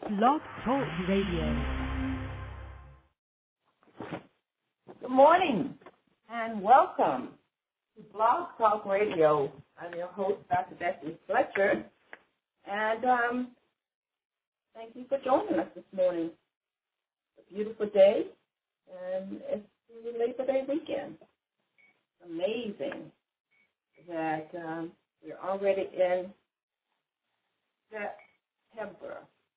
Blog Talk Radio. Good morning and welcome to Blog Talk Radio. I'm your host, Dr. Bessie Fletcher, and thank you for joining us this morning. It's a beautiful day, and it's the Labor Day weekend. It's amazing that we're already in September.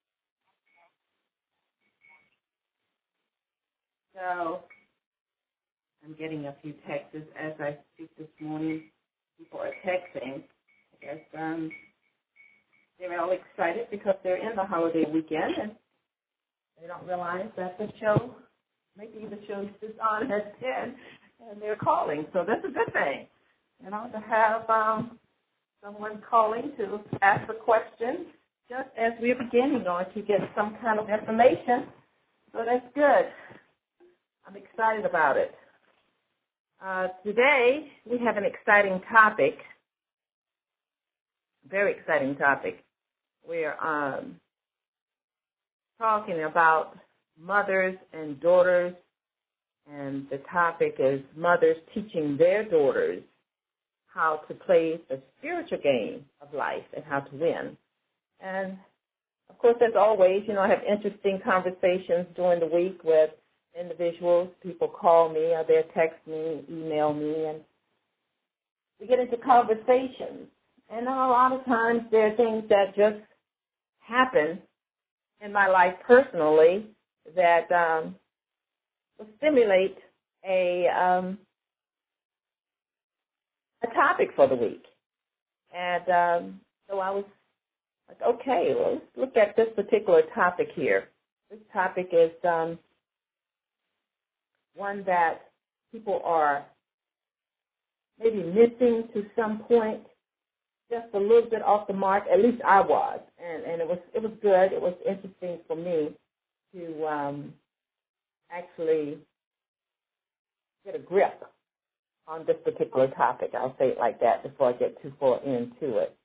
So I'm getting a few texts as I speak this morning. People are texting. I guess they're all excited because they're in the holiday weekend and they don't realize that the show, maybe the show is on at 10 and they're calling. So that's a good thing. To have someone calling to ask a question just as we're beginning on to get some kind of information. So that's good. I'm excited about it. Today, we have an exciting topic, very exciting topic. We're talking about mothers and daughters, and the topic is mothers teaching their daughters how to play the spiritual game of life and how to win. And, of course, as always, I have interesting conversations during the week with individuals. People call me or they text me, email me, and we get into conversations. And a lot of times there are things that just happen in my life personally that will stimulate a topic for the week. And so I was like, okay, well, let's look at this particular topic here. This topic is one that people are maybe missing to some point, just a little bit off the mark. At least I was, and it was good. It was interesting for me to actually get a grip on this particular topic. I'll say it like that before I get too far into it.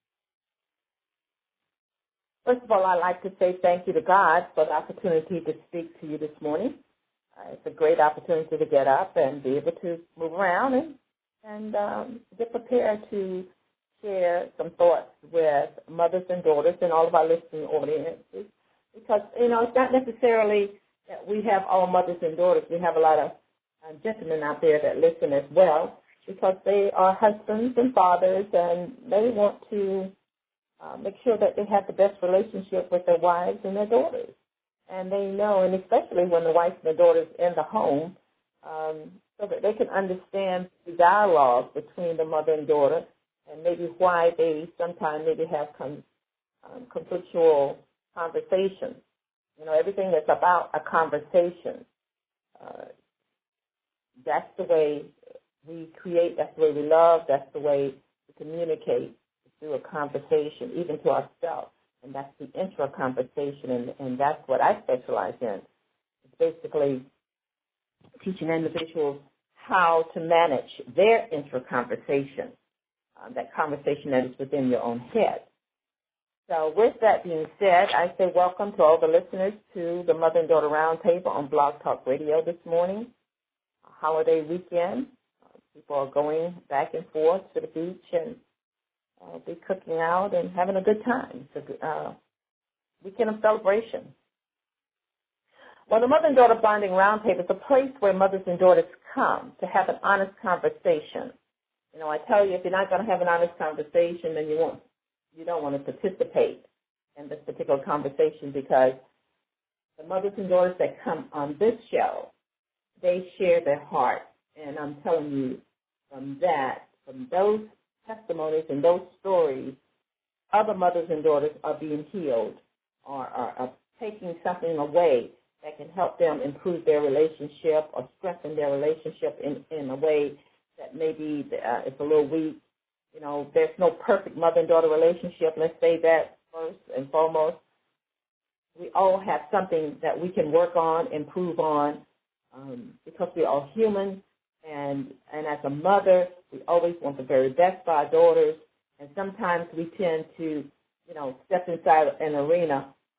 First of all, I'd like to say thank you to God for the opportunity to speak to you this morning. It's a great opportunity to get up and be able to move around and get prepared to share some thoughts with mothers and daughters and all of our listening audiences. Because, it's not necessarily that we have all mothers and daughters. We have a lot of gentlemen out there that listen as well because they are husbands and fathers and they want to make sure that they have the best relationship with their wives and their daughters. And they know, and especially when the wife and the daughter's in the home, so that they can understand the dialogue between the mother and daughter and maybe why they sometimes maybe have conflictual conversations. Everything is about a conversation. That's the way we create, that's the way we love, that's the way we communicate through a conversation, even to ourselves. And that's the intra-conversation, and that's what I specialize in. It's basically teaching individuals how to manage their intra-conversation, that conversation that is within your own head. So with that being said, I say welcome to all the listeners to the Mother and Daughter Roundtable on Blog Talk Radio this morning. A holiday weekend. People are going back and forth to the beach and be cooking out and having a good time. It's a weekend of celebration. Well, the Mother and Daughter Bonding Roundtable is a place where mothers and daughters come to have an honest conversation. I tell you, if you're not going to have an honest conversation, then you don't want to participate in this particular conversation because the mothers and daughters that come on this show, they share their heart. And I'm telling you, from those testimonies and those stories, other mothers and daughters are being healed or are taking something away that can help them improve their relationship or strengthen their relationship in a way that maybe it's a little weak. There's no perfect mother and daughter relationship. Let's say that first and foremost. We all have something that we can work on, improve on, because we're all human. And as a mother, we always want the very best for our daughters. And sometimes we tend to, step inside an arena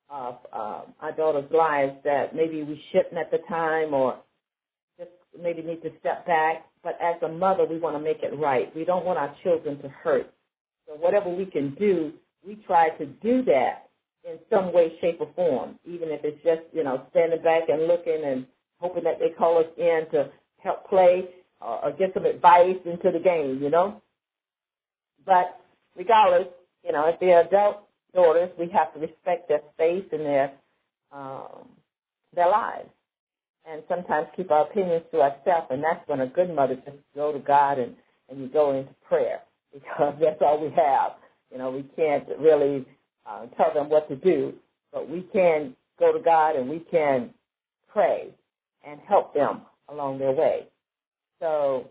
of our daughters' lives that maybe we shouldn't at the time, or just maybe need to step back. But as a mother, we want to make it right. We don't want our children to hurt. So whatever we can do, we try to do that in some way, shape, or form, even if it's just, standing back and looking and hoping that they call us in to help play or get some advice into the game, But regardless, if they're adult daughters, we have to respect their space and their lives, and sometimes keep our opinions to ourselves, and that's when a good mother just go to God and you go into prayer, because that's all we have. We can't really tell them what to do, but we can go to God and we can pray and help them along their way. So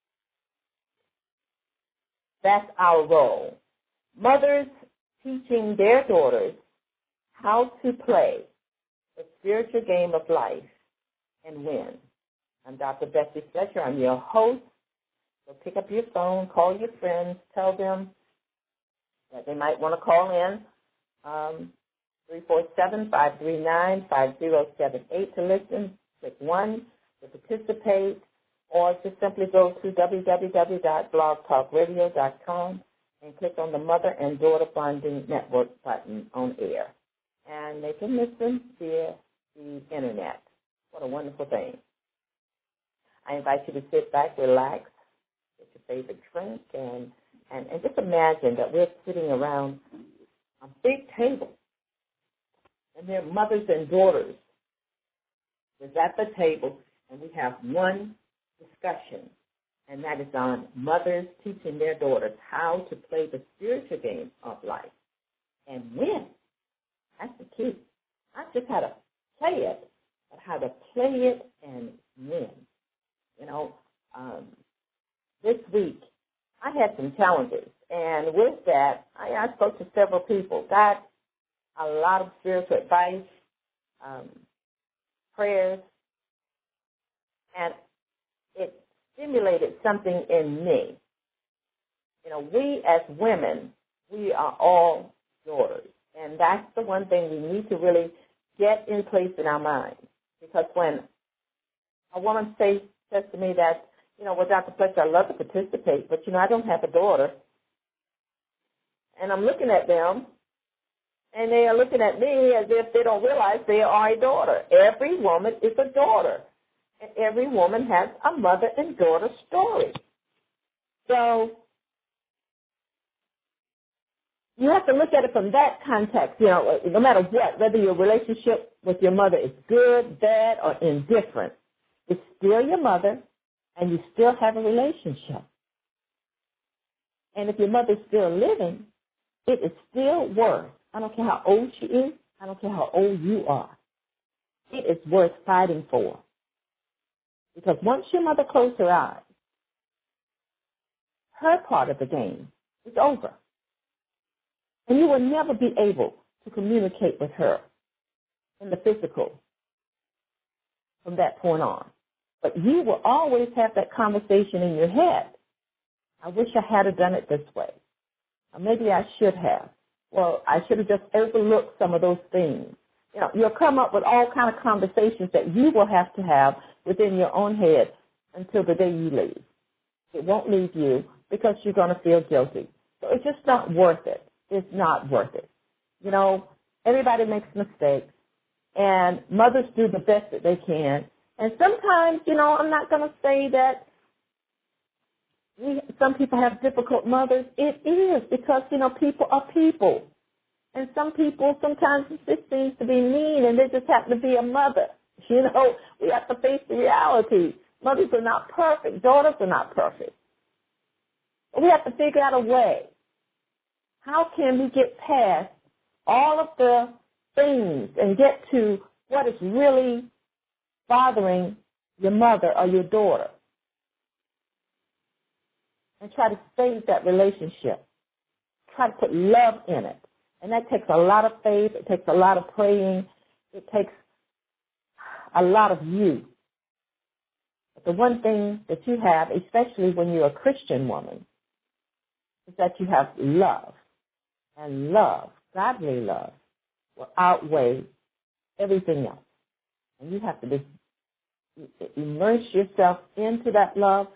that's our role. Mothers teaching their daughters how to play the spiritual game of life and win. I'm Dr. Bessie Fletcher. I'm your host. So pick up your phone, call your friends, tell them that they might want to call in, 347-539-5078 to listen, click 1 to participate, or just simply go to www.blogtalkradio.com and click on the Mother and Daughter Bonding Network button on air. And they can listen via the Internet. What a wonderful thing. I invite you to sit back, relax, get your favorite drink, and just imagine that we're sitting around a big table, and they're mothers and daughters. We're at the table, and we have one discussion, and that is on mothers teaching their daughters how to play the spiritual game of life and win. That's the key. Not just how to play it, but how to play it and win. This week, I had some challenges, and with that, I spoke to several people, got a lot of spiritual advice, prayers, and it stimulated something in me. We as women, we are all daughters, and that's the one thing we need to really get in place in our minds, because when a woman says to me that, well, Dr. Fletcher, I love to participate, but, I don't have a daughter. And I'm looking at them, and they are looking at me as if they don't realize they are a daughter. Every woman is a daughter, and every woman has a mother and daughter story. So you have to look at it from that context, no matter what, whether your relationship with your mother is good, bad, or indifferent, it's still your mother, and you still have a relationship. And if your mother's still living, it is still worth, I don't care how old she is, I don't care how old you are, it is worth fighting for. Because once your mother closed her eyes, her part of the game is over. And you will never be able to communicate with her in the physical from that point on. But you will always have that conversation in your head. I wish I had done it this way. Or maybe I should have. Well, I should have just overlooked some of those things. You'll come up with all kind of conversations that you will have to have within your own head until the day you leave. It won't leave you because you're going to feel guilty. So it's just not worth it. It's not worth it. Everybody makes mistakes, and mothers do the best that they can. And sometimes, I'm not going to say that some people have difficult mothers. It is because, people are people. And some people sometimes it just seems to be mean, and they just happen to be a mother. We have to face the reality. Mothers are not perfect. Daughters are not perfect. We have to figure out a way. How can we get past all of the things and get to what is really bothering your mother or your daughter, and try to save that relationship. Try to put love in it. And that takes a lot of faith. It takes a lot of praying. It takes a lot of you. But the one thing that you have, especially when you're a Christian woman, is that you have love. And love, godly love, will outweigh everything else. And you have to just immerse yourself into that love.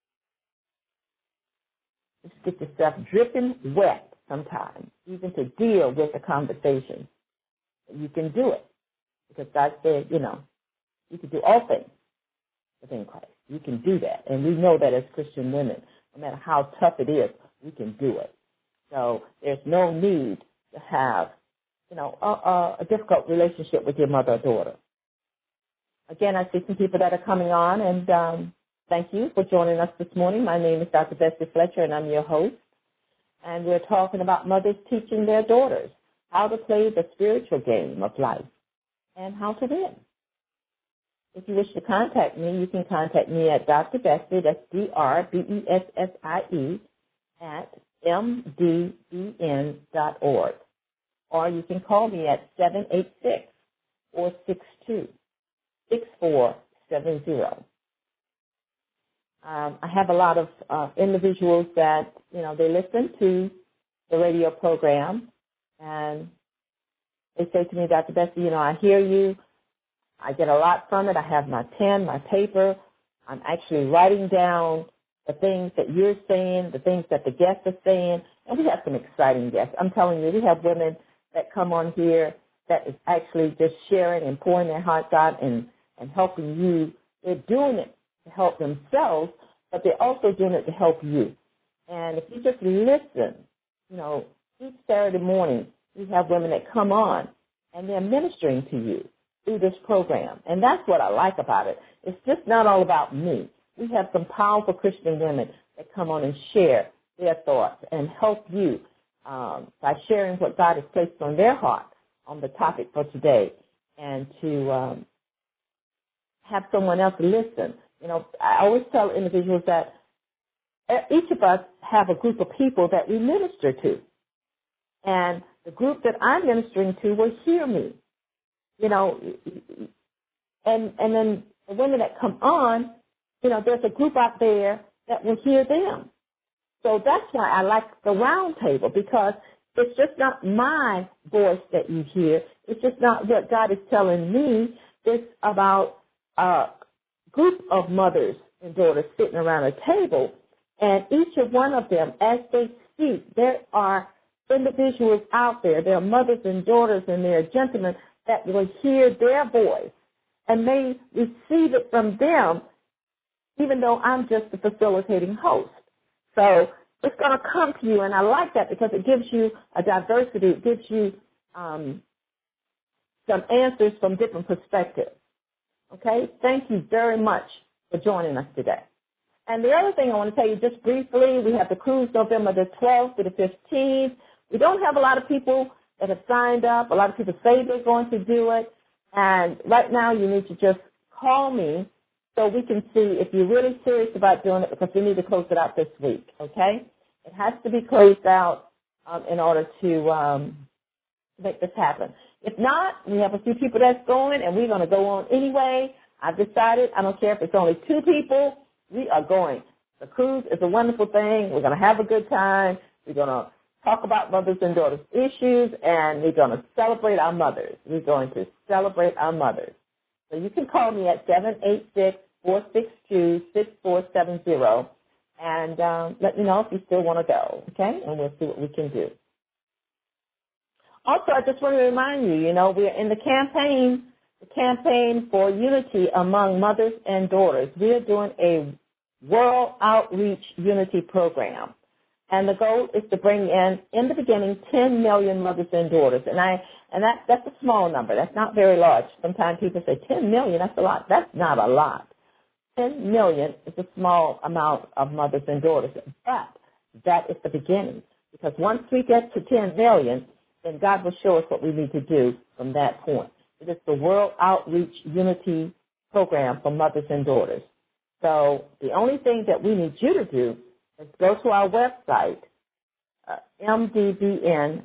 Just get yourself dripping wet sometimes, even to deal with the conversation. You can do it because God said, you can do all things within Christ. You can do that. And we know that as Christian women, no matter how tough it is, we can do it. So there's no need to have, a difficult relationship with your mother or daughter. Again, I see some people that are coming on, and thank you for joining us this morning. My name is Dr. Bessie Fletcher, and I'm your host. And we're talking about mothers teaching their daughters how to play the spiritual game of life and how to win. If you wish to contact me, you can contact me at Dr. Bessie, that's DRBESSIE, at mdbn.org. Or you can call me at 786-462-6470. I have a lot of individuals that, they listen to the radio program, and they say to me, Dr. Bessie, I hear you. I get a lot from it. I have my pen, my paper. I'm actually writing down the things that you're saying, the things that the guests are saying, and we have some exciting guests. I'm telling you, we have women that come on here that is actually just sharing and pouring their hearts out and helping you. They're doing it to help themselves, but they're also doing it to help you. And if you just listen, each Saturday morning we have women that come on and they're ministering to you through this program. And that's what I like about it. It's just not all about me. We have some powerful Christian women that come on and share their thoughts and help you by sharing what God has placed on their heart on the topic for today, and to have someone else listen. I always tell individuals that each of us have a group of people that we minister to, and the group that I'm ministering to will hear me. And then the women that come on, there's a group out there that will hear them. So that's why I like the round table, because it's just not my voice that you hear. It's just not what God is telling me. It's about a group of mothers and daughters sitting around a table, and each of one of them, as they speak, there are individuals out there. There are mothers and daughters, and there are gentlemen that will hear their voice and may receive it from them, even though I'm just the facilitating host. So it's going to come to you, and I like that because it gives you a diversity. It gives you some answers from different perspectives. Okay? Thank you very much for joining us today. And the other thing I want to tell you just briefly, we have the cruise November the 12th to the 15th. We don't have a lot of people that have signed up. A lot of people say they're going to do it. And right now you need to just call me so we can see if you're really serious about doing it, because we need to close it out this week, okay? It has to be closed out in order to make this happen. If not, we have a few people that's going, and we're going to go on anyway. I've decided, I don't care if it's only 2 people, we are going. The cruise is a wonderful thing. We're going to have a good time. We're going to talk about mothers and daughters issues, and we're going to celebrate our mothers. We're going to celebrate our mothers. So you can call me at 786-462-6470 and let me know if you still want to go, okay? And we'll see what we can do. Also, I just want to remind you, we're in the campaign for unity among mothers and daughters. We are doing a World Outreach Unity Program. And the goal is to bring in the beginning, 10 million mothers and daughters. And that's a small number. That's not very large. Sometimes people say 10 million, that's a lot. That's not a lot. 10 million is a small amount of mothers and daughters. But that is the beginning. Because once we get to 10 million, then God will show us what we need to do from that point. It is the World Outreach Unity Program for mothers and daughters. So the only thing that we need you to do is go to our website, mdbn.org,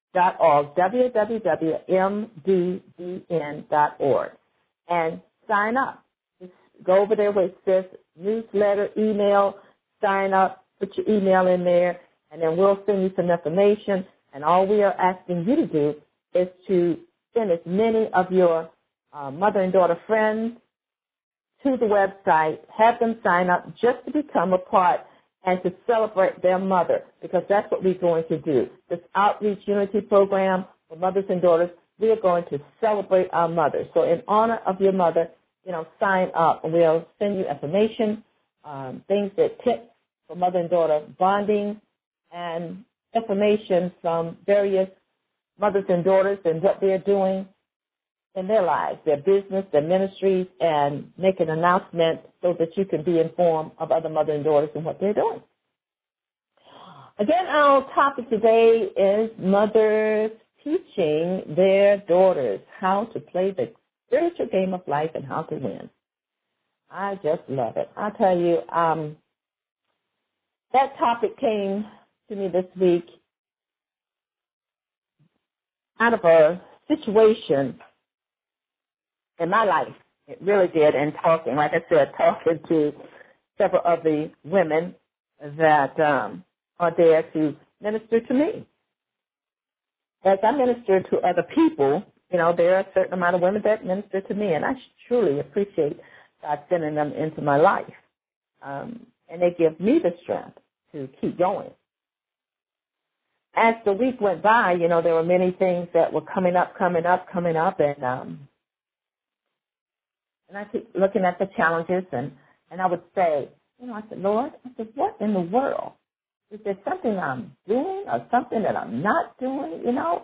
www.mdbn.org, and sign up. Just go over there where it says newsletter, email, sign up, put your email in there, and then we'll send you some information. And all we are asking you to do is to send as many of your mother and daughter friends to the website, have them sign up just to become a part and to celebrate their mother, because that's what we're going to do. This Outreach Unity program for mothers and daughters, we are going to celebrate our mothers. So in honor of your mother, sign up, and we'll send you information, things that tips for mother and daughter bonding, and information from various mothers and daughters and what they're doing in their lives, their business, their ministries, and make an announcement so that you can be informed of other mothers and daughters and what they're doing. Again, our topic today is mothers teaching their daughters how to play the spiritual game of life and how to win. I just love it. I'll tell you, that topic came to me this week out of a situation in my life. It really did, and talking, like I said, talking to several of the women that are there to minister to me. As I minister to other people, there are a certain amount of women that minister to me, and I truly appreciate God sending them into my life. And they give me the strength to keep going. As the week went by, there were many things that were coming up, and I keep looking at the challenges, and I would say, I said, Lord, what in the world? Is there something I'm doing or something that I'm not doing?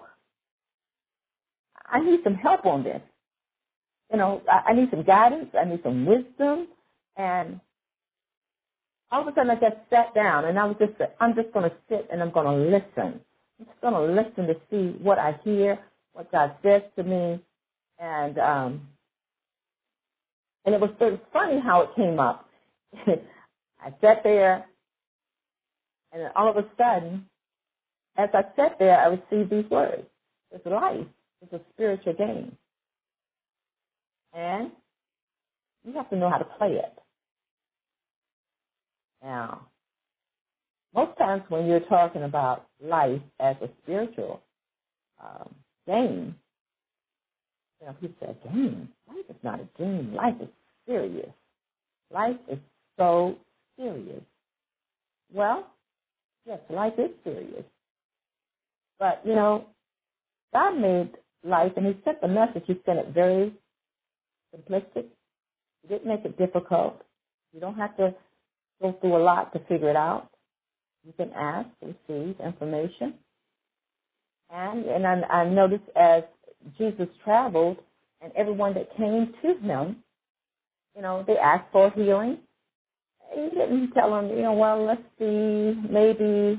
I need some help on this. I need some guidance. I need some wisdom. And all of a sudden I just sat down, and I'm just going to sit and I'm going to listen. I'm just going to listen to see what I hear, what God says to me. And it was funny how it came up. I sat there, and then all of a sudden, as I sat there, I received these words. It's life. It's a spiritual game. And you have to know how to play it. Now, most times when you're talking about life as a spiritual game, people say, game? Life is not a game. Life is serious. Life is so serious. Well, yes, life is serious. But, God made life, and He sent the message. He sent it very simplistic. He didn't make it difficult. You don't have to go through a lot to figure it out. You can ask, receive information. And I noticed as Jesus traveled, and everyone that came to Him, they asked for healing. He didn't tell them, well, let's see, maybe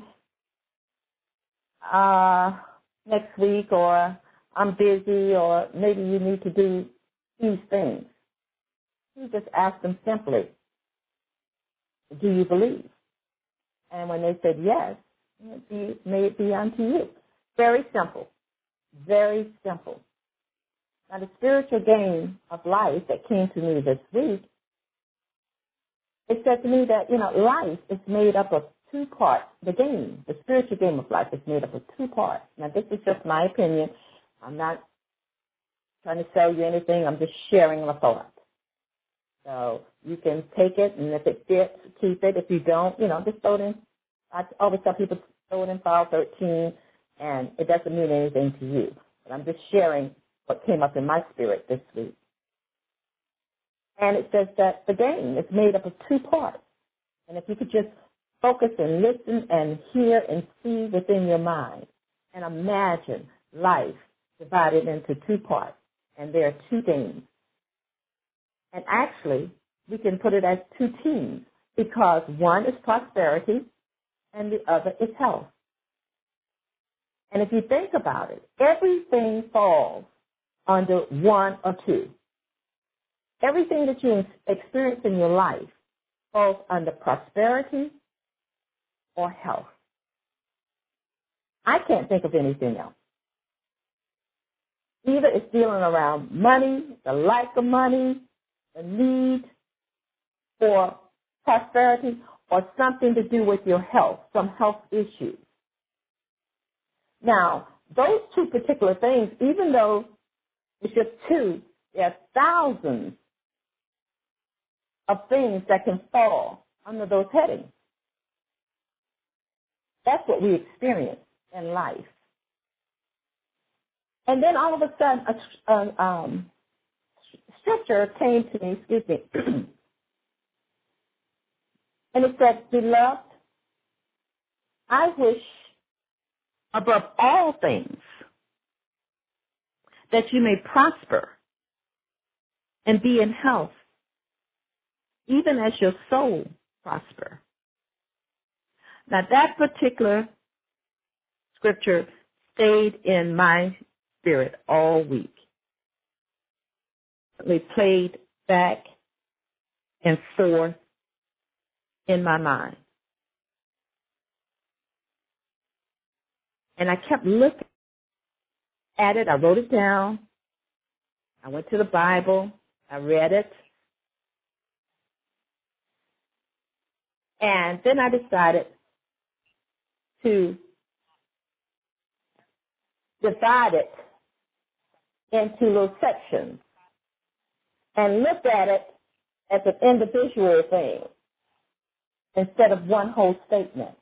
next week, or I'm busy, or maybe you need to do these things. He just asked them simply, do you believe? And when they said yes, may it be unto you. Very simple. Very simple. Now, the spiritual game of life that came to me this week, it said to me that, life is made up of two parts. The spiritual game of life is made up of two parts. Now, this is just my opinion. I'm not trying to sell you anything. I'm just sharing a thought. So you can take it, and if it fits, keep it. If you don't, just throw it in. I always tell people throw it in file 13, and it doesn't mean anything to you. But I'm just sharing what came up in my spirit this week. And it says that the game is made up of two parts. And if you could just focus and listen and hear and see within your mind and imagine life divided into two parts. And there are two games. And actually, we can put it as two teams, because one is prosperity and the other is health. And if you think about it, everything falls under one or two. Everything that you experience in your life falls under prosperity or health. I can't think of anything else. Either it's dealing around money, the lack of money, the need for prosperity, or something to do with your health, some health issues. Now, those two particular things, even though it's just two, there are thousands of things that can fall under those headings. That's what we experience in life. And then all of a sudden, scripture came to me, and it said, "Beloved, I wish above all things that you may prosper and be in health, even as your soul prosper." Now, that particular scripture stayed in my spirit all week. It played back and forth in my mind. And I kept looking at it. I wrote it down. I went to the Bible. I read it. And then I decided to divide it into little sections and look at it as an individual thing instead of one whole statement.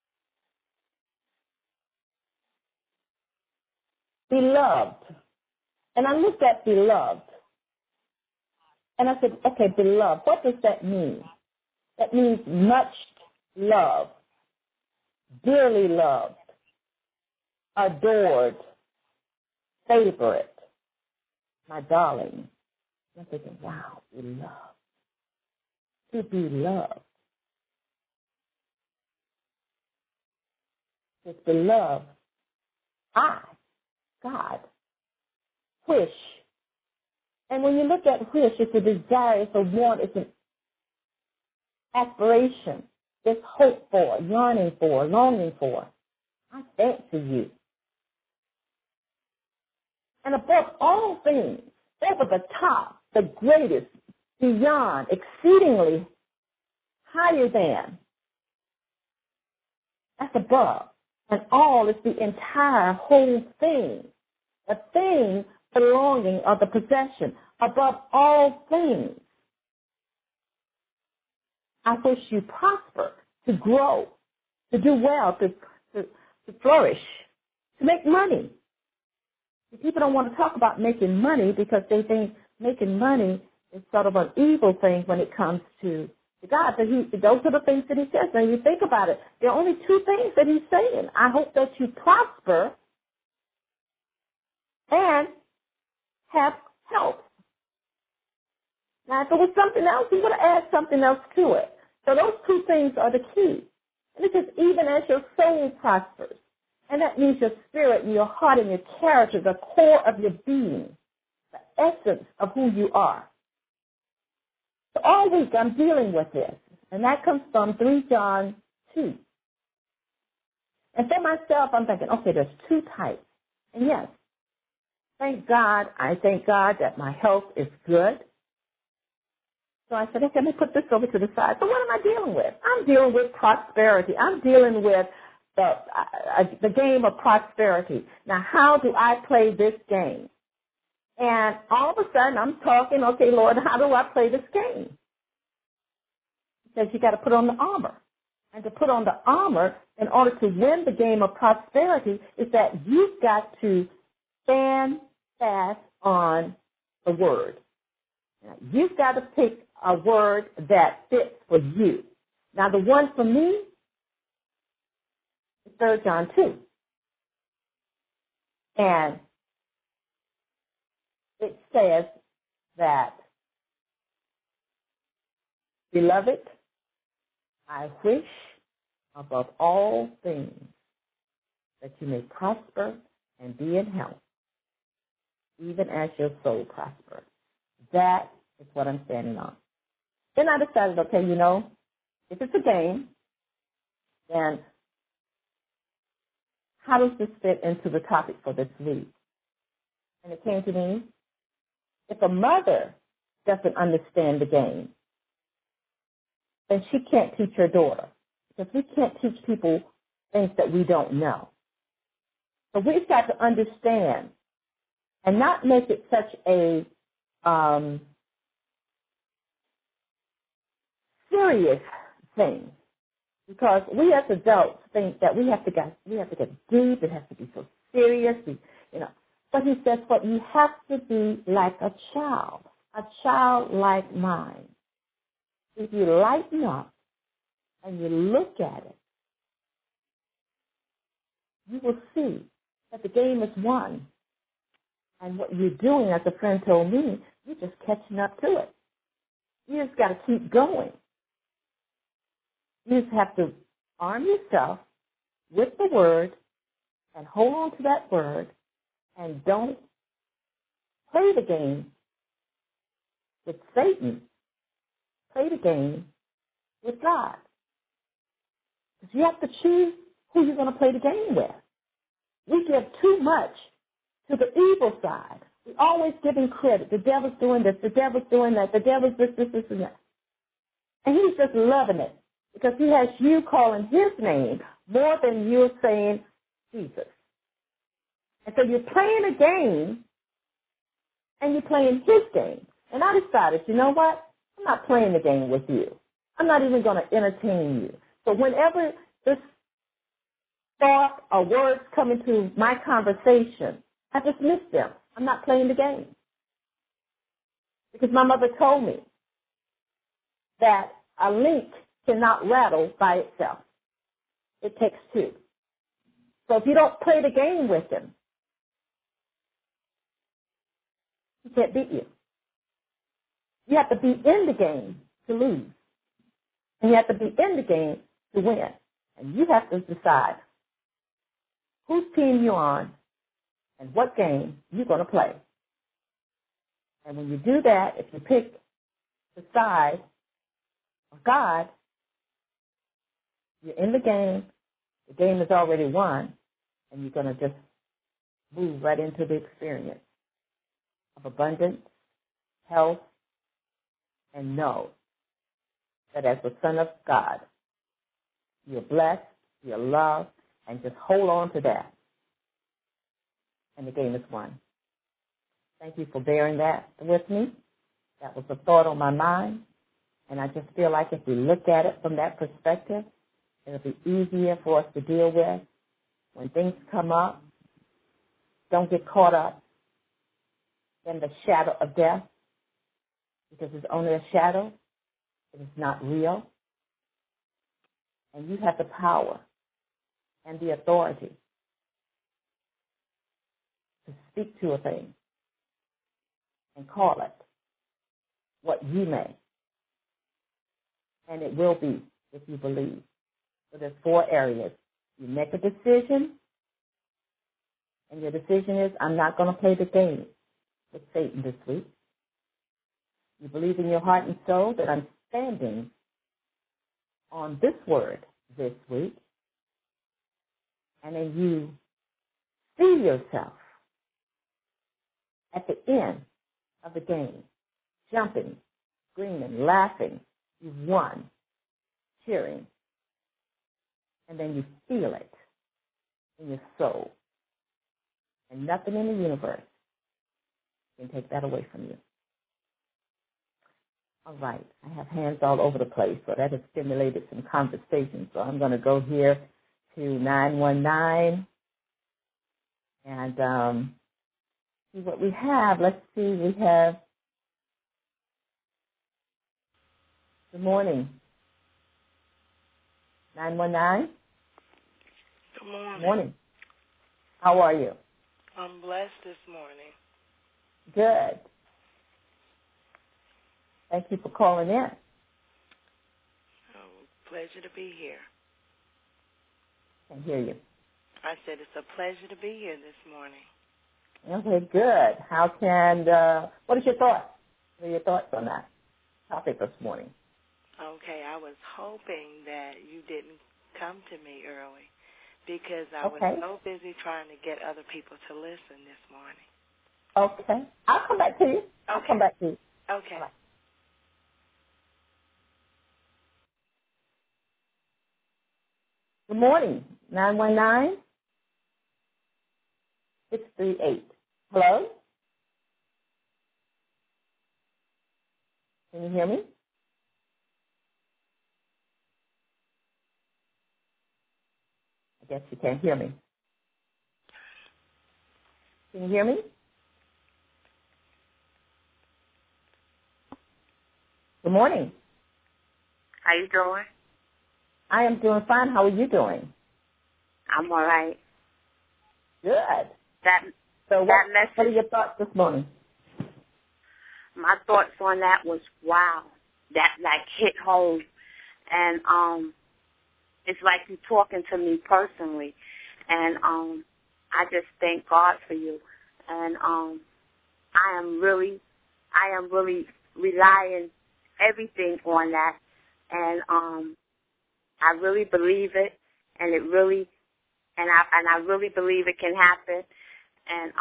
Beloved. And I looked at beloved. And I said, okay, beloved, what does that mean? That means much loved, dearly loved, adored, favorite, my darling. I'm thinking, wow, beloved. To be loved. It's beloved. I, God, wish. And when you look at wish, it's a desire, it's a want, it's an aspiration. It's hope for, yearning for, longing for. I fancy you. And above all things, over the top, the greatest, beyond, exceedingly, higher than. That's above. And all is the entire whole thing. A thing belonging or the possession. Above all things. I wish you prosper, to grow, to do well, to flourish, to make money. People don't want to talk about making money because they think making money is sort of an evil thing when it comes to God. But those are the things that he says. Now, you think about it, there are only two things that he's saying. I hope that you prosper and have health. Now, if it was something else, he would have added something else to it. So those two things are the key. And it says, even as your soul prospers. And that means your spirit and your heart and your character, the core of your being, the essence of who you are. So all week I'm dealing with this. And that comes from 3 John 2. And for myself, I'm thinking, okay, there's two types. And yes, thank God, I thank God that my health is good. So I said, okay, let me put this over to the side. So what am I dealing with? I'm dealing with prosperity. I'm dealing with the game of prosperity. Now, how do I play this game? And all of a sudden, I'm talking, okay, Lord, how do I play this game? Because you got to put on the armor. And to put on the armor, in order to win the game of prosperity, is that you've got to stand fast on the word. Now, you've got to pick a word that fits for you. Now, the one for me is 3 John 2. And it says that, beloved, I wish above all things that you may prosper and be in health, even as your soul prospers. That is what I'm standing on. Then I decided, okay, if it's a game, then how does this fit into the topic for this week? And it came to me, if a mother doesn't understand the game, then she can't teach her daughter. Because we can't teach people things that we don't know. So we've got to understand and not make it such a serious thing, because we as adults think that we have to get deep. It has to be so serious, But he says, but you have to be like a childlike mind. If you lighten up and you look at it, you will see that the game is won. And what you're doing, as a friend told me, you're just catching up to it. You just got to keep going. You just have to arm yourself with the word and hold on to that word, and don't play the game with Satan. Play the game with God. Because you have to choose who you're going to play the game with. We give too much to the evil side. We're always giving credit. The devil's doing this. The devil's doing that. The devil's this, and that. And he's just loving it because he has you calling his name more than you're saying Jesus. And so you're playing a game, and you're playing his game. And I decided, you know what? I'm not playing the game with you. I'm not even going to entertain you. So whenever this thought or words come into my conversation, I dismiss them. I'm not playing the game. Because my mother told me that a link cannot rattle by itself. It takes two. So if you don't play the game with him, he can't beat you. You have to be in the game to lose. And you have to be in the game to win. And you have to decide whose team you're on and what game you're going to play. And when you do that, if you pick the side of God, you're in the game is already won, and you're going to just move right into the experience of abundance, health, and know that as the Son of God, you're blessed, you're loved, and just hold on to that. And the game is won. Thank you for bearing that with me. That was a thought on my mind. And I just feel like if we look at it from that perspective, it'll be easier for us to deal with. When things come up, don't get caught up in the shadow of death, because it's only a shadow. It is not real. And you have the power and the authority to speak to a thing and call it what you may. And it will be if you believe. So there's 4 areas. You make a decision, and your decision is, I'm not going to play the game with Satan this week. You believe in your heart and soul that I'm standing on this word this week, and then you see yourself at the end of the game, jumping, screaming, laughing. You've won, cheering, and then you feel it in your soul. And nothing in the universe can take that away from you. All right. I have hands all over the place, so that has stimulated some conversation. So I'm going to go here to 919 and see what we have. Let's see. We have, good morning, 919. Good morning. Good morning. How are you? I'm blessed this morning. Good. Thank you for calling in. Oh, pleasure to be here. I can hear you. I said it's a pleasure to be here this morning. Okay, good. What is your thoughts? What are your thoughts on that topic this morning? Okay, I was hoping that you didn't come to me early because I was so busy trying to get other people to listen this morning. Okay. I'll come back to you. I'll come back to you. Okay. Right. Good morning, 919. 638. Hello? Can you hear me? I guess you can't hear me. Can you hear me? Good morning. How you doing? I am doing fine. How are you doing? I'm all right. Good. What are your thoughts this morning? My thoughts on that was, wow, that hit home. And it's like you talking to me personally. And I just thank God for you. And I am really relying everything on that. And I really believe it, and I really believe it can happen. And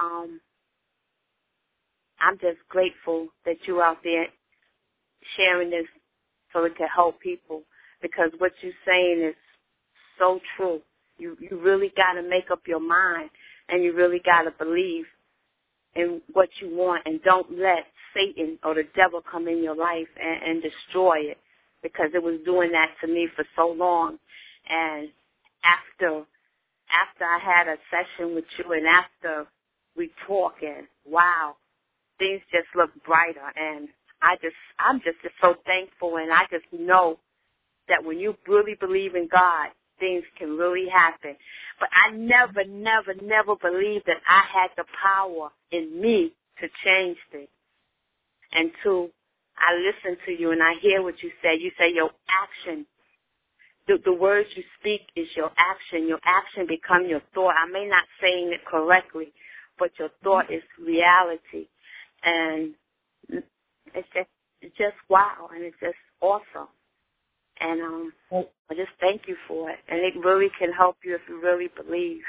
I'm just grateful that you're out there sharing this so it can help people, because what you're saying is so true. You really got to make up your mind, and you really got to believe in what you want, and don't let Satan or the devil come in your life and destroy it, because it was doing that to me for so long. And after I had a session with you, and after we talked, and wow, things just look brighter. And I'm just so thankful, and I just know that when you really believe in God, things can really happen. But I never believed that I had the power in me to change things. And two, I listen to you and I hear what you say. You say your action, the words you speak is your action. Your action become your thought. I may not saying it correctly, but your thought is reality. And it's just wow, and it's just awesome. And I just thank you for it. And it really can help you if you really believe.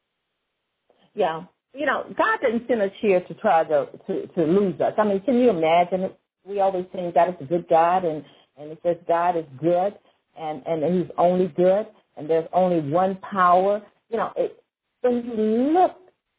Yeah. You know, God didn't send us here to try to lose us. I mean, can you imagine it? We always think God is a good God, and it says God is good, and He's only good, and there's only one power. You know, when you look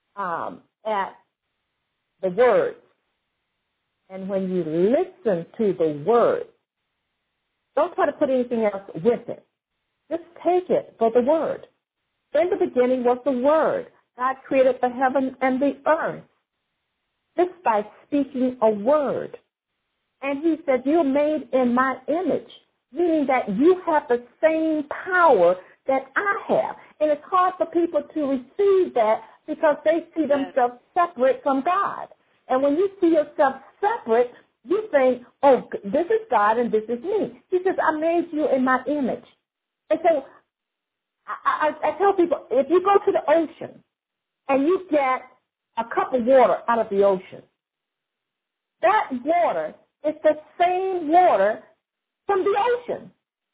at the Word, and when you listen to the Word, don't try to put anything else with it. Just take it for the Word. In the beginning was the Word. God created the heaven and the earth just by speaking a word. And He said, you're made in my image, meaning that you have the same power that I have. And it's hard for people to receive that because they see themselves separate from God. And when you see yourself separate, you think, oh, this is God and this is me. He says, I made you in my image. And so I tell people, if you go to the ocean and you get a cup of water out of the ocean, that water is the same water from the ocean.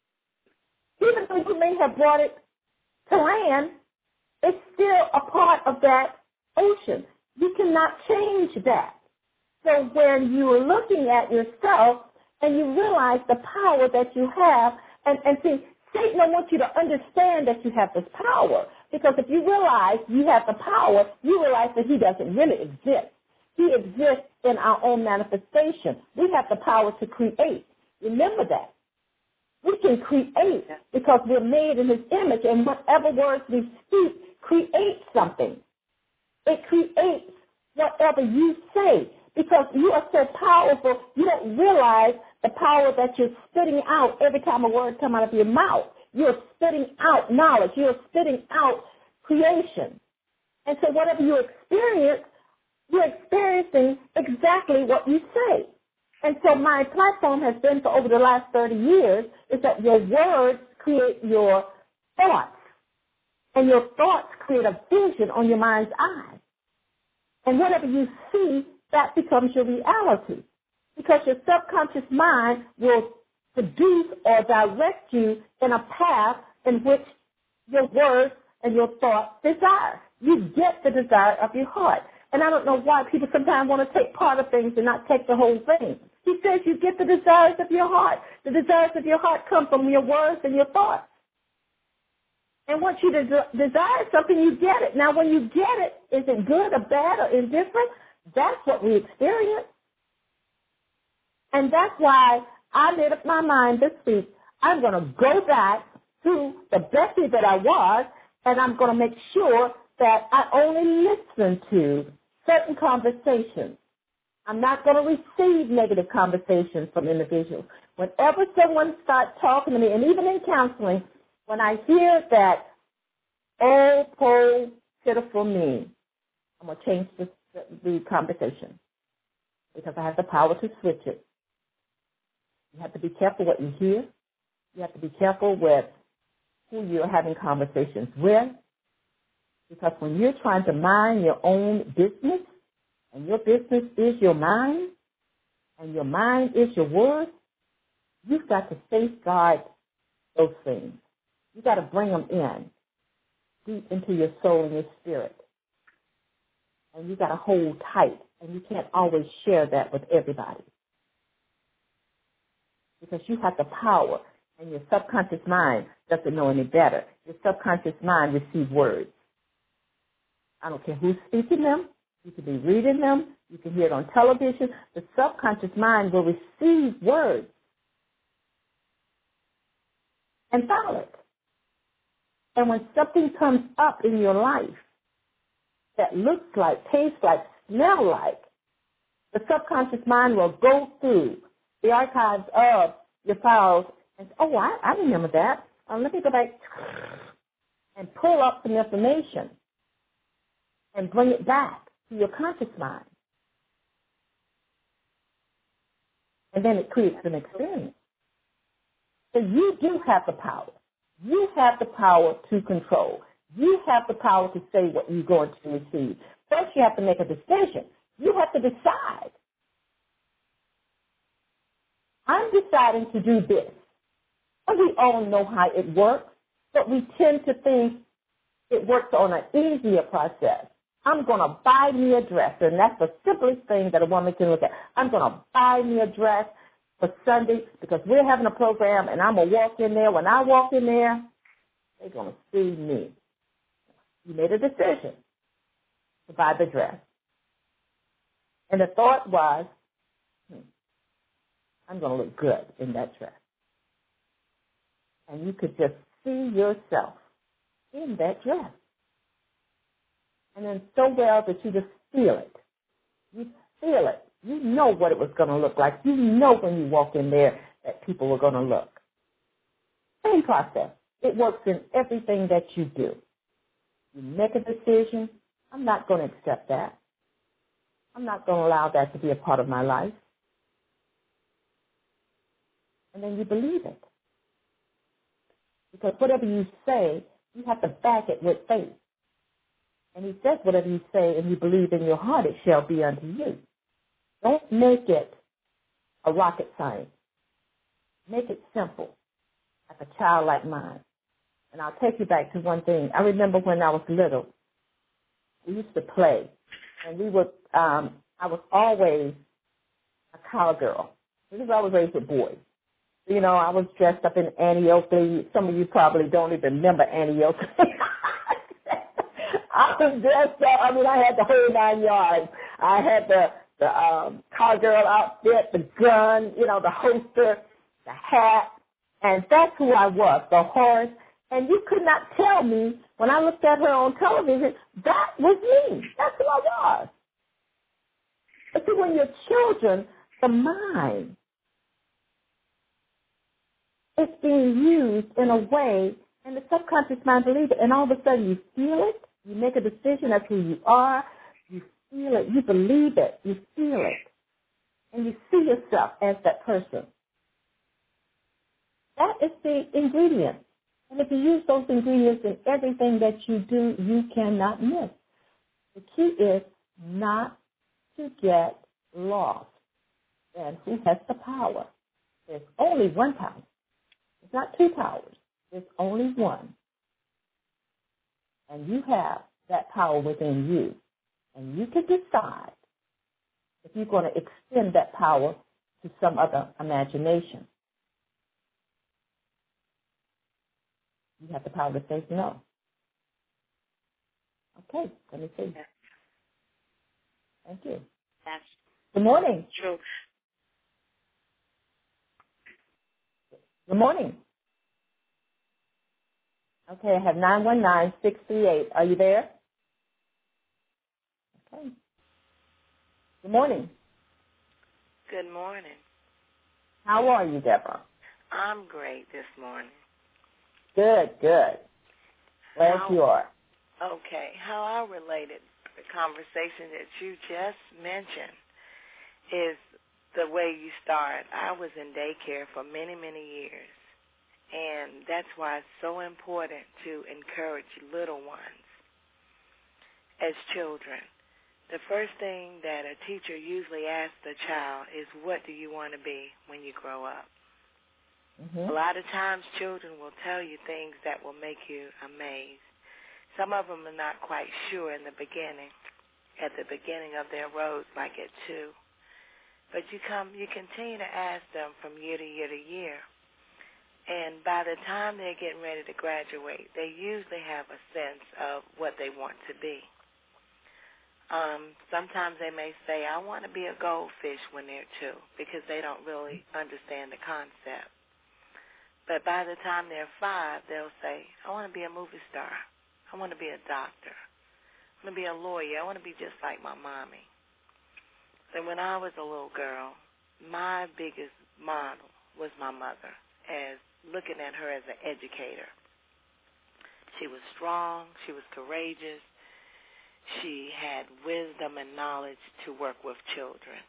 Even though you may have brought it to land, it's still a part of that ocean. You cannot change that. So when you are looking at yourself and you realize the power that you have, and see, Satan wants you to understand that you have this power. Because if you realize you have the power, you realize that he doesn't really exist. He exists in our own manifestation. We have the power to create. Remember that. We can create because we're made in his image, and whatever words we speak creates something. It creates whatever you say because you are so powerful, you don't realize the power that you're spitting out every time a word comes out of your mouth. You're spitting out knowledge. You're spitting out creation. And so whatever you experience, you're experiencing exactly what you say. And so my platform has been for over the last 30 years is that your words create your thoughts. And your thoughts create a vision on your mind's eye. And whatever you see, that becomes your reality. Because your subconscious mind will produce or direct you in a path in which your words and your thoughts desire. You get the desire of your heart. And I don't know why people sometimes want to take part of things and not take the whole thing. He says you get the desires of your heart. The desires of your heart come from your words and your thoughts. And once you desire something, you get it. Now, when you get it, is it good or bad or indifferent? That's what we experience. And that's why I made up my mind this week. I'm going to go back to the Bessie that I was, and I'm going to make sure that I only listen to certain conversations. I'm not going to receive negative conversations from individuals. Whenever someone starts talking to me, and even in counseling, when I hear that, oh, poor, pitiful me, I'm going to change the conversation because I have the power to switch it. You have to be careful what you hear. You have to be careful with who you're having conversations with, because when you're trying to mind your own business, and your business is your mind, and your mind is your word, you've got to safeguard those things. You've got to bring them in, deep into your soul and your spirit. And you've got to hold tight, and you can't always share that with everybody. Because you have the power, and your subconscious mind doesn't know any better. Your subconscious mind receives words. I don't care who's speaking them. You can be reading them. You can hear it on television. The subconscious mind will receive words and follow it. And when something comes up in your life that looks like, tastes like, smells like, the subconscious mind will go through the archives of your files and say, oh, I remember that. Let me go back and pull up some information and bring it back to your conscious mind. And then it creates an experience. So you do have the power. You have the power to control. You have the power to say what you're going to receive. First, you have to make a decision. You have to decide. I'm deciding to do this. And we all know how it works, but we tend to think it works on an easier process. I'm going to buy me a dress, and that's the simplest thing that a woman can look at. I'm going to buy me a dress for Sunday because we're having a program, and I'm going to walk in there. When I walk in there, they're going to see me. You made a decision to buy the dress. And the thought was, I'm going to look good in that dress. And you could just see yourself in that dress. And then so well that you just feel it. You feel it. You know what it was going to look like. You know when you walk in there that people were going to look. Same process. It works in everything that you do. You make a decision. I'm not going to accept that. I'm not going to allow that to be a part of my life. And then you believe it. Because whatever you say, you have to back it with faith. And he says, whatever you say and you believe in your heart, it shall be unto you. Don't make it a rocket science. Make it simple, like a childlike mind. And I'll take you back to one thing. I remember when I was little, we used to play. And we would, I was always a cowgirl. Because I was raised with boys. You know, I was dressed up in Annie Oakley. Some of you probably don't even remember Annie Oakley. I was dressed up. I mean, I had the whole 9 yards. I had the cowgirl outfit, the gun, you know, the holster, the hat. And that's who I was, the horse. And you could not tell me, when I looked at her on television, that was me. That's who I was. But see, when you're children, the mind is being used in a way, and the subconscious mind believes it, and all of a sudden you feel it, you make a decision as who you are, you feel it, you believe it, you feel it, and you see yourself as that person. That is the ingredient. And if you use those ingredients in everything that you do, you cannot miss. The key is not to get lost. And who has the power? There's only one power. It's not two powers. There's only one. And you have that power within you. And you can decide if you're going to extend that power to some other imagination. You have the power to say no. Okay, let me see. Thank you. That's Good morning. true. Good morning. Okay, I have 919-638. Are you there? Okay. Good morning. Good morning. How are you, Deborah? I'm great this morning. Good. Glad you are. Okay. How I related the conversation that you just mentioned is the way you start. I was in daycare for many, many years, and that's why it's so important to encourage little ones as children. The first thing that a teacher usually asks the child is, what do you want to be when you grow up? Mm-hmm. A lot of times children will tell you things that will make you amazed. Some of them are not quite sure in the beginning, at the beginning of their road, like at 2. But you continue to ask them from year to year to year. And by the time they're getting ready to graduate, they usually have a sense of what they want to be. Sometimes they may say, I want to be a goldfish when they're 2, because they don't really understand the concept. But by the time they're 5, they'll say, I want to be a movie star. I want to be a doctor. I want to be a lawyer. I want to be just like my mommy. And when I was a little girl, my biggest model was my mother, as looking at her as an educator. She was strong. She was courageous. She had wisdom and knowledge to work with children.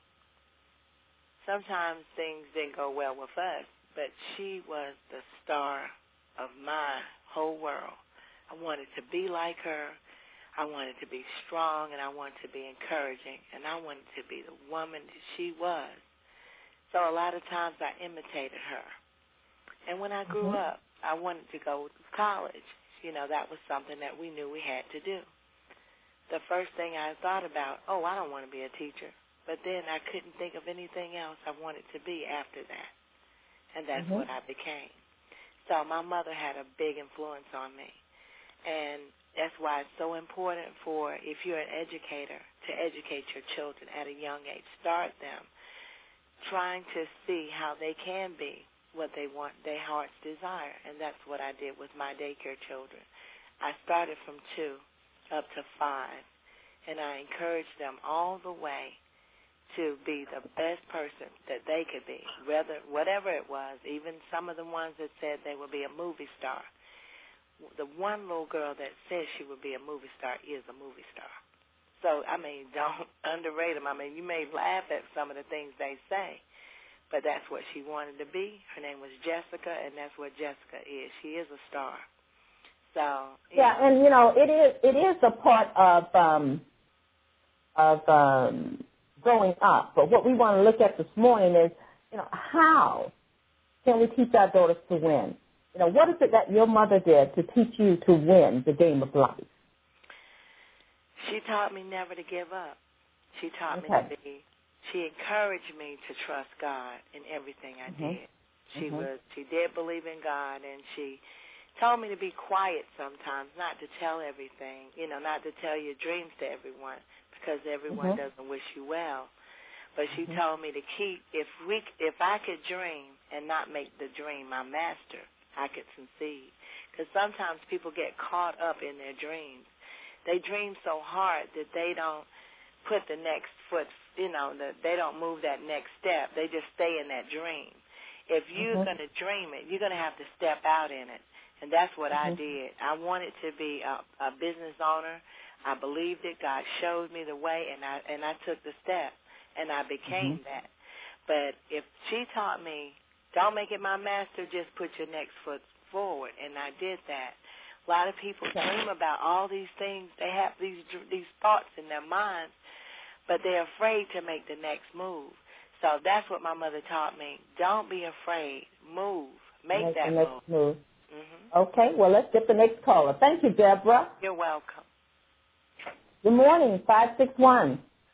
Sometimes things didn't go well with us, but she was the star of my whole world. I wanted to be like her. I wanted to be strong, and I wanted to be encouraging, and I wanted to be the woman that she was. So a lot of times I imitated her. And when I grew up, I wanted to go to college. You know, that was something that we knew we had to do. The first thing I thought about, I don't want to be a teacher. But then I couldn't think of anything else I wanted to be after that. And that's what I became. So my mother had a big influence on me. And that's why it's so important for, if you're an educator, to educate your children at a young age. Start them trying to see how they can be what they want, their heart's desire. And that's what I did with my daycare children. I started from 2 up to 5, and I encouraged them all the way to be the best person that they could be, whatever it was, even some of the ones that said they would be a movie star. The one little girl that says she would be a movie star is a movie star. So, don't underrate them. You may laugh at some of the things they say, but that's what she wanted to be. Her name was Jessica, and that's what Jessica is. She is a star. So yeah, and it is a part of growing up. But what we want to look at this morning is, how can we teach our daughters to win? What is it that your mother did to teach you to win the game of life? She taught me never to give up. She taught me she encouraged me to trust God in everything I did. She did believe in God, and she told me to be quiet sometimes, not to tell everything, not to tell your dreams to everyone, because everyone doesn't wish you well. But she told me to keep, if I could dream and not make the dream my master, I could succeed. Because sometimes people get caught up in their dreams. They dream so hard that they don't put the next foot, they don't move that next step. They just stay in that dream. If you're going to dream it, you're going to have to step out in it. And that's what I did. I wanted to be a business owner. I believed it. God showed me the way, and I took the step, and I became that. But if she taught me, don't make it my master, just put your next foot forward, and I did that. A lot of people dream about all these things. They have these thoughts in their minds, but they're afraid to make the next move. So that's what my mother taught me. Don't be afraid. Move. Make that move. Okay, well, let's get the next caller. Thank you, Deborah. You're welcome. Good morning, 561.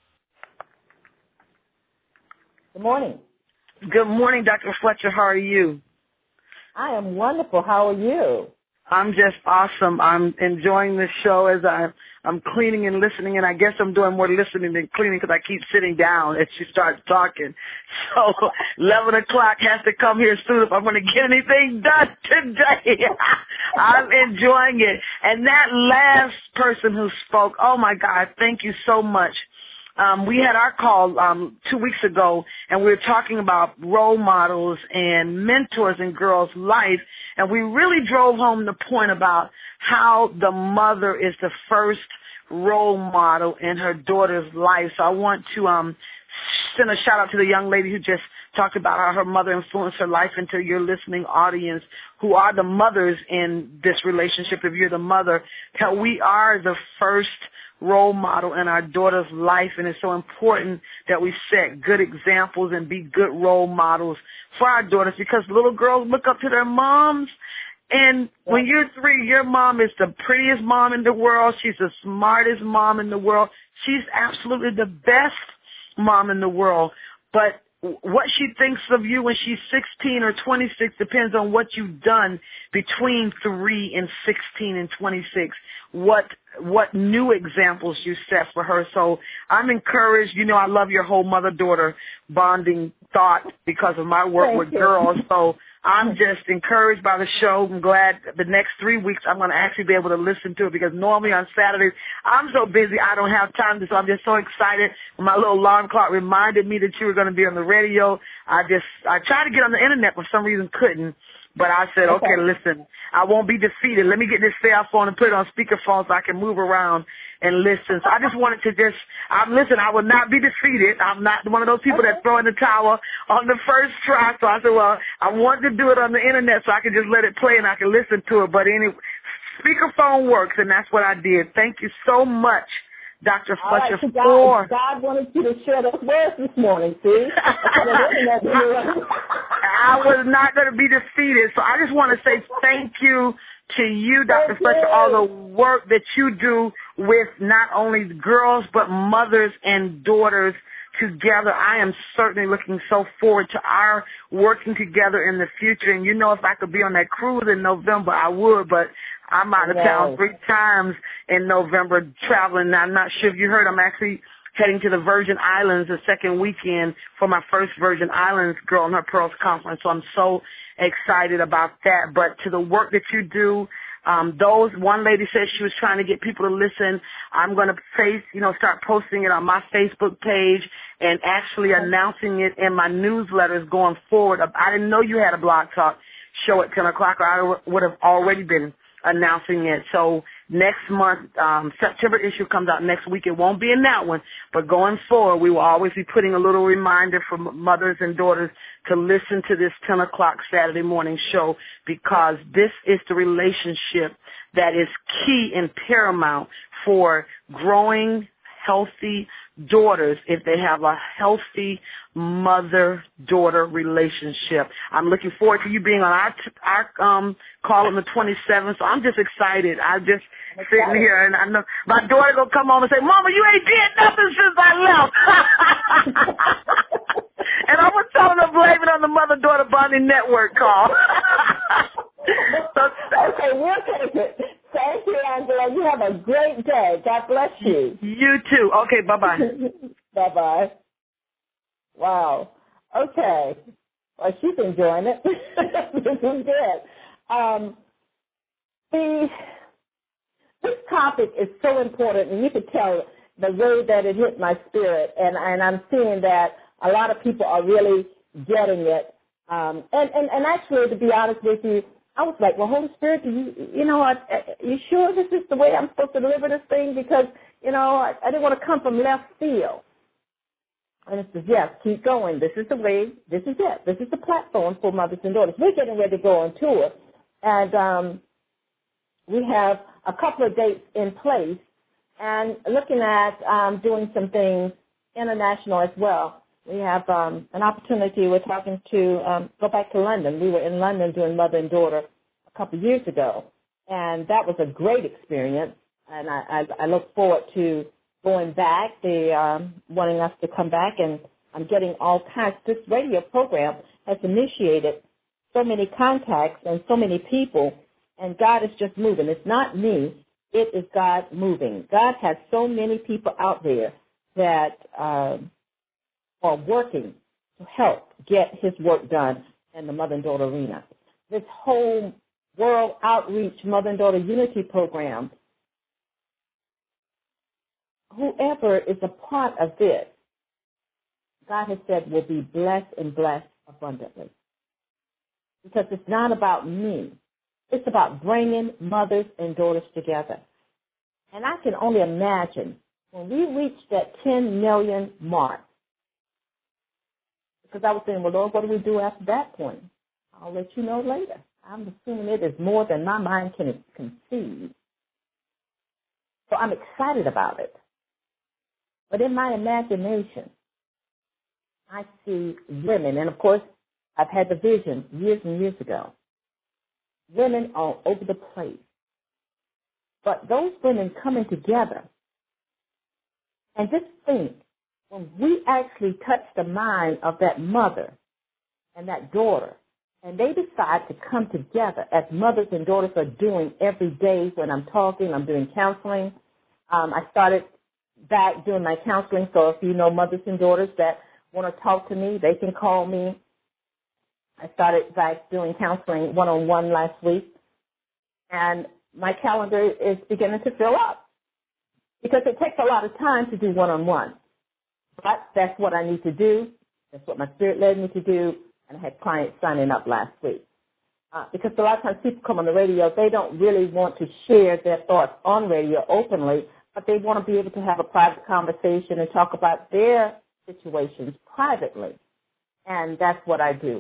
Good morning. Good morning, Dr. Fletcher. How are you? I am wonderful. How are you? I'm just awesome. I'm enjoying this show as I'm cleaning and listening, and I guess I'm doing more listening than cleaning because I keep sitting down as she starts talking. So 11 o'clock has to come here soon if I'm going to get anything done today. I'm enjoying it. And that last person who spoke, oh, my God, thank you so much. We had our call 2 weeks ago, and we were talking about role models and mentors in girls' life, and we really drove home the point about how the mother is the first role model in her daughter's life. So I want to send a shout-out to the young lady who just talked about how her mother influenced her life, and to your listening audience who are the mothers in this relationship. If you're the mother, how we are the first role model in our daughter's life, and it's so important that we set good examples and be good role models for our daughters, because little girls look up to their moms. And when you're 3, your mom is the prettiest mom in the world. She's the smartest mom in the world. She's absolutely the best mom in the world. But what she thinks of you when she's 16 or 26 depends on what you've done between 3 and 16 and 26. What new examples you set for her. So I'm encouraged. You know, I love your whole mother-daughter bonding thought because of my work with girls. So I'm just encouraged by the show. I'm glad the next 3 weeks I'm going to actually be able to listen to it, because normally on Saturdays I'm so busy I don't have time to. So I'm just so excited. My little alarm clock reminded me that you were going to be on the radio. I tried to get on the internet, for some reason couldn't. But I said, okay, listen, I won't be defeated. Let me get this cell phone and put it on speakerphone so I can move around and listen. So I just wanted to listen, I will not be defeated. I'm not one of those people that throw in the towel on the first try. So I said, well, I want to do it on the internet so I can just let it play and I can listen to it. But anyway, speakerphone works, and that's what I did. Thank you so much, Dr. Fletcher. Right, God wanted you to share those words this morning, see? I was not going to be defeated. So I just want to say thank you to you, Dr. Fletcher, all the work that you do with not only girls but mothers and daughters together. I am certainly looking so forward to our working together in the future. And you know, if I could be on that cruise in November, I would, but I'm out of town 3 times in November traveling. I'm not sure if you heard, I'm actually heading to the Virgin Islands the second weekend for my first Virgin Islands Girl in Her Pearls conference. So I'm so excited about that. But to the work that you do, one lady said she was trying to get people to listen. I'm going to start posting it on my Facebook page and actually announcing it in my newsletters going forward. I didn't know you had a Blog Talk show at 10 o'clock, or I would have already been announcing it. So next month, September issue comes out next week. It won't be in that one, but going forward, we will always be putting a little reminder for mothers and daughters to listen to this 10 o'clock Saturday morning show, because this is the relationship that is key and paramount for growing healthy daughters if they have a healthy mother-daughter relationship. I'm looking forward to you being on our call on the 27th. So I'm just excited. I'm just sitting here, and I know my daughter gonna come home and say, "Mama, you ain't did nothing since I left." And I'm gonna tell her to blame it on the mother-daughter bonding network call. Okay, we'll take it. Thank you, Angela. You have a great day. God bless you. You too. Okay, bye-bye. Bye-bye. Wow. Okay. Well, she's enjoying it. This is good. This topic is so important, and you could tell the way that it hit my spirit, and I'm seeing that a lot of people are really getting it. And actually, to be honest with you, I was like, well, Holy Spirit, you sure this is the way I'm supposed to deliver this thing? Because, I didn't want to come from left field. And it says, yes, keep going. This is the way. This is it. This is the platform for mothers and daughters. We're getting ready to go on tour. And we have a couple of dates in place and looking at doing some things international as well. We have an opportunity. We're talking to go back to London. We were in London doing mother and daughter a couple of years ago, and that was a great experience. And I look forward to going back. They wanting us to come back, and I'm getting all kinds. This radio program has initiated so many contacts and so many people and God is just moving. It's not me. It is God moving. God has so many people out there that are working to help get his work done in the mother and daughter arena. This whole World Outreach Mother and Daughter Unity Program, whoever is a part of this, God has said will be blessed and blessed abundantly. Because it's not about me. It's about bringing mothers and daughters together. And I can only imagine when we reach that 10 million mark, because I was saying, well, Lord, what do we do after that point? I'll let you know later. I'm assuming it is more than my mind can conceive. So I'm excited about it. But in my imagination, I see women, and of course, I've had the vision years and years ago. Women all over the place. But those women coming together, and just think, when we actually touch the mind of that mother and that daughter, and they decide to come together as mothers and daughters are doing every day when I'm talking, I'm doing counseling. I started back doing my counseling, so if you know mothers and daughters that want to talk to me, they can call me. I started back doing counseling one-on-one last week, and my calendar is beginning to fill up because it takes a lot of time to do one-on-one. But that's what I need to do. That's what my spirit led me to do, and I had clients signing up last week. Because a lot of times people come on the radio, they don't really want to share their thoughts on radio openly, but they want to be able to have a private conversation and talk about their situations privately. And that's what I do.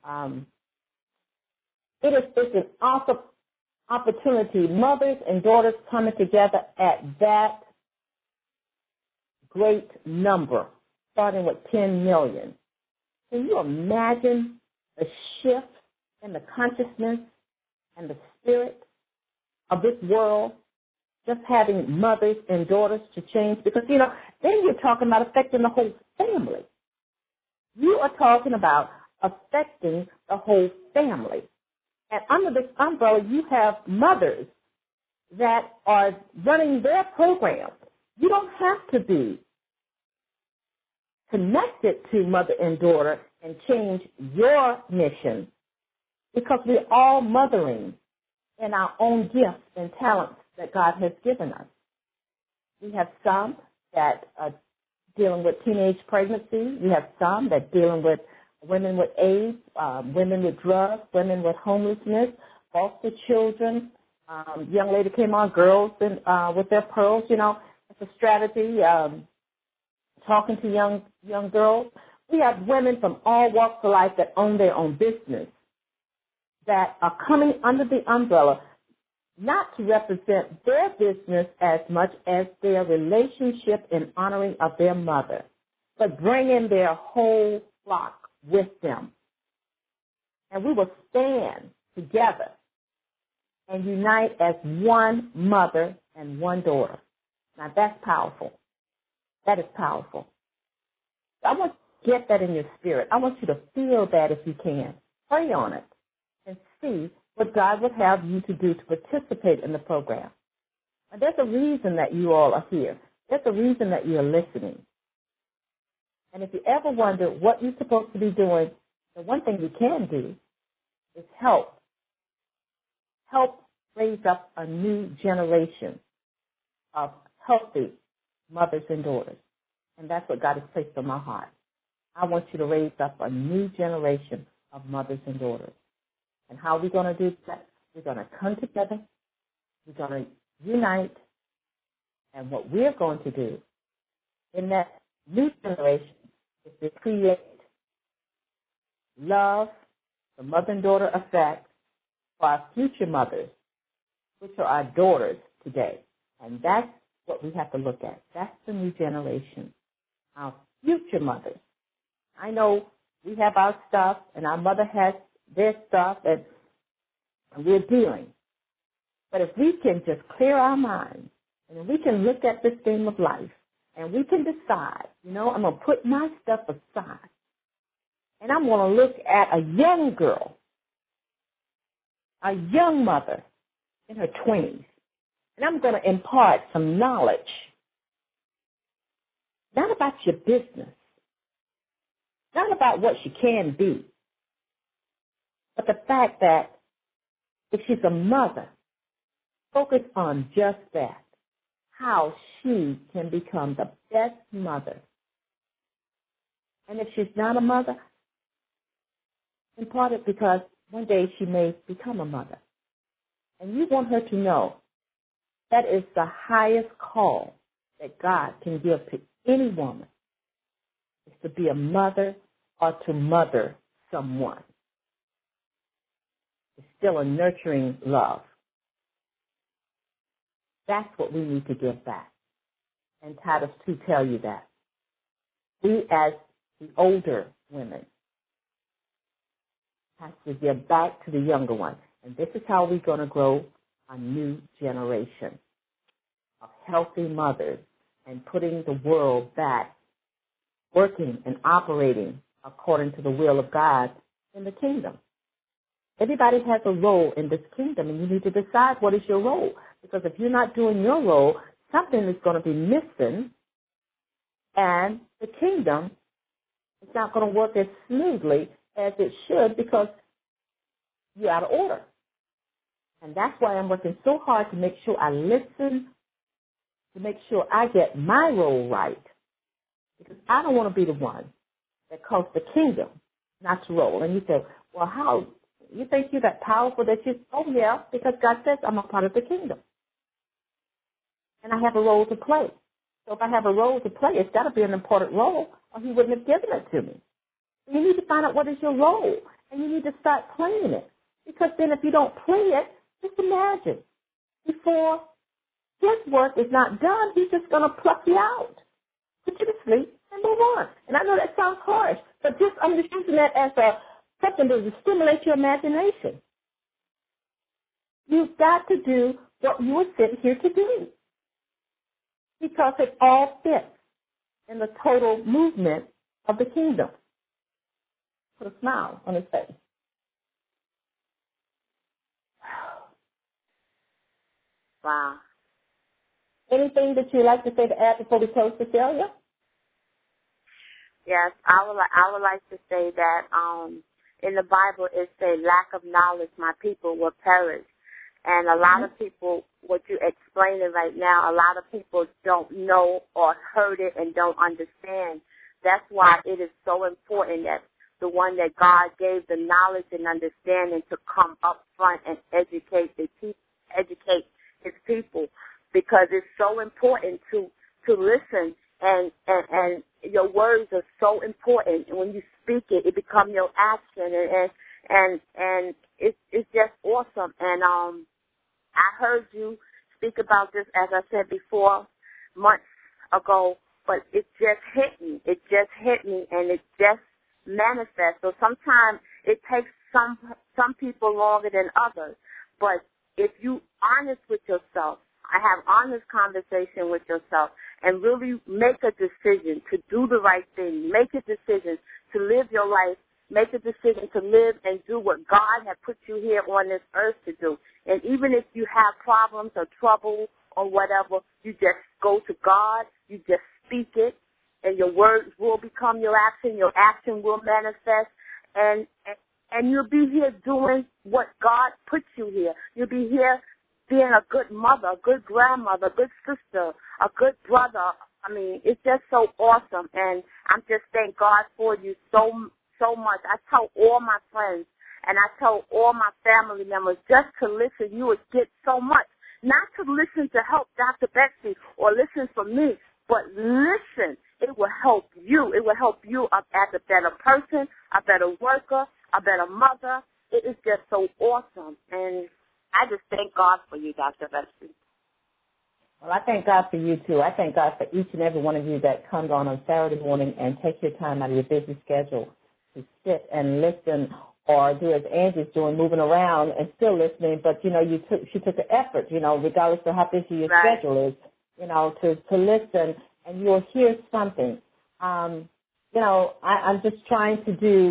It's an awesome opportunity. Mothers and daughters coming together at that great number, starting with 10 million. Can you imagine the shift in the consciousness and the spirit of this world, just having mothers and daughters to change? Because, then you're talking about affecting the whole family. You are talking about affecting the whole family. And under this umbrella, you have mothers that are running their programs. You don't have to be connected to mother and daughter and change your mission, because we're all mothering in our own gifts and talents that God has given us. We have some that are dealing with teenage pregnancy. We have some that are dealing with women with AIDS, women with drugs, women with homelessness, foster children. Young lady came on, girls and with their pearls. It's a strategy. Talking to young girls. We have women from all walks of life that own their own business that are coming under the umbrella, not to represent their business as much as their relationship and honoring of their mother, but bringing their whole flock with them. And we will stand together and unite as one mother and one daughter. Now that's powerful. That is powerful. I want you to get that in your spirit. I want you to feel that if you can. Pray on it and see what God would have you to do to participate in the program. And there's a reason that you all are here. There's a reason that you're listening. And if you ever wonder what you're supposed to be doing, the one thing you can do is help. Help raise up a new generation of healthy mothers and daughters. And that's what God has placed on my heart. I want you to raise up a new generation of mothers and daughters. And how are we going to do that? We're going to come together. We're going to unite. And what we're going to do in that new generation is to create love, the mother and daughter effect for our future mothers, which are our daughters today. And that's what we have to look at. That's the new generation, our future mothers. I know we have our stuff, and our mother has their stuff, and we're dealing. But if we can just clear our minds, and if we can look at this game of life, and we can decide, I'm going to put my stuff aside, and I'm going to look at a young girl, a young mother, in her 20s, and I'm going to impart some knowledge, not about your business, not about what she can be, but the fact that if she's a mother, focus on just that, how she can become the best mother. And if she's not a mother, impart it, because one day she may become a mother. And you want her to know that is the highest call that God can give to any woman, is to be a mother or to mother someone. It's still a nurturing love. That's what we need to give back. And Titus 2 tell you that. We as the older women have to give back to the younger ones. And this is how we're going to grow a new generation of healthy mothers and putting the world back, working and operating according to the will of God in the kingdom. Everybody has a role in this kingdom, and you need to decide what is your role. Because if you're not doing your role, something is going to be missing, and the kingdom is not going to work as smoothly as it should because you're out of order. And that's why I'm working so hard to make sure I listen, to make sure I get my role right. Because I don't want to be the one that caused the kingdom not to roll. And you say, well, how? You think you're that powerful that you, oh, yeah, because God says I'm a part of the kingdom. And I have a role to play. So if I have a role to play, it's got to be an important role, or he wouldn't have given it to me. So you need to find out what is your role, and you need to start playing it. Because then if you don't play it, just imagine, before his work is not done, he's just going to pluck you out, put you to sleep, and move on. And I know that sounds harsh, but just I'm just using that as something to stimulate your imagination. You've got to do what you were sent here to do, because it all fits in the total movement of the kingdom. Put a smile on his face. Wow. Anything that you'd like to say to add before we close, Cecilia? Yes, I would like to say that in the Bible it says, lack of knowledge, my people will perish. And a lot of people, what you're explaining right now, a lot of people don't know or heard it and don't understand. That's why it is so important that the one that God gave the knowledge and understanding to come up front and educate his people, because it's so important to listen, and your words are so important. And when you speak it, it becomes your action, and it's just awesome. And I heard you speak about this, as I said before, months ago, but it just hit me. It just hit me, and it just manifests. So sometimes it takes some people longer than others, but if you honest with yourself, I have honest conversation with yourself, and really make a decision to do the right thing, make a decision to live your life, make a decision to live and do what God has put you here on this earth to do. And even if you have problems or trouble or whatever, you just go to God, you just speak it, and your words will become your action will manifest, and you'll be here doing what God put you here. You'll be here being a good mother, a good grandmother, a good sister, a good brother. I mean, it's just so awesome, and I'm just thank God for you so much. I tell all my friends, and I tell all my family members, just to listen, you would get so much. Not to listen to help Dr. Betsy or listen for me, but listen. It will help you. It will help you up as a better person, a better worker, a better mother. It is just so awesome. And I just thank God for you, Dr. Betsy. Well, I thank God for you, too. I thank God for each and every one of you that comes on Saturday morning and take your time out of your busy schedule to sit and listen, or do as Angie's doing, moving around and still listening. But, she took the effort, regardless of how busy your schedule is, to listen, and you'll hear something. I'm just trying to do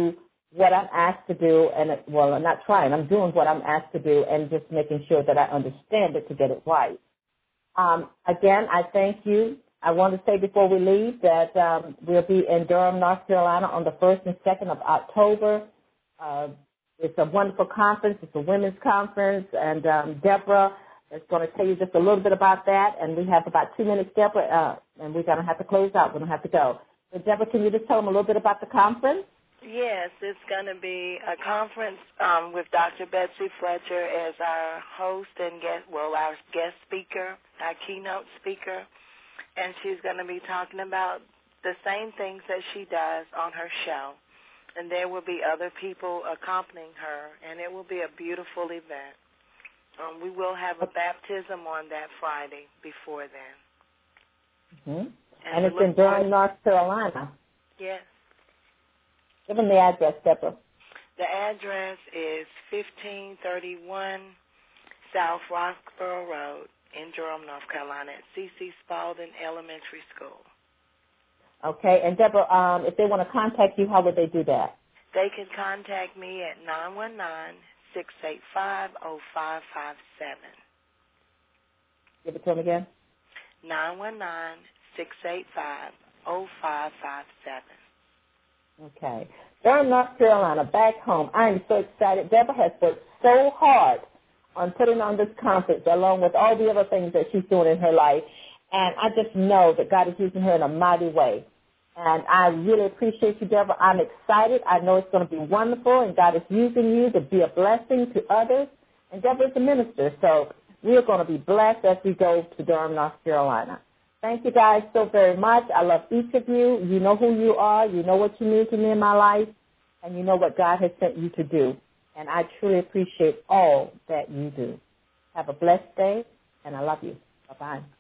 what I'm asked to do, and I'm not trying. I'm doing what I'm asked to do and just making sure that I understand it to get it right. Again, I thank you. I want to say before we leave that we'll be in Durham, North Carolina on the 1st and 2nd of October. It's a wonderful conference. It's a women's conference, and Deborah is going to tell you just a little bit about that, and we have about 2 minutes, Deborah, and we're going to have to close out. We're going to have to go. So, Deborah, can you just tell them a little bit about the conference? Yes, it's going to be a conference with Dr. Betsy Fletcher as our host and our guest speaker, our keynote speaker, and she's going to be talking about the same things that she does on her show. And there will be other people accompanying her, and it will be a beautiful event. We will have a baptism on that Friday before then. Mm-hmm. And it's in Durham, North Carolina. Yes. Give them the address, Deborah. The address is 1531 South Roxborough Road in Durham, North Carolina at C.C. Spalding Elementary School. Okay, and Deborah, if they want to contact you, how would they do that? They can contact me at 919-685-0557. Give it to them again. 919-685-0557. Okay. Durham, North Carolina, back home. I am so excited. Deborah has worked so hard on putting on this conference, along with all the other things that she's doing in her life. And I just know that God is using her in a mighty way. And I really appreciate you, Deborah. I'm excited. I know it's going to be wonderful, and God is using you to be a blessing to others. And Deborah is a minister, so we're going to be blessed as we go to Durham, North Carolina. Thank you guys so very much. I love each of you. You know who you are. You know what you mean to me in my life, and you know what God has sent you to do. And I truly appreciate all that you do. Have a blessed day, and I love you. Bye-bye.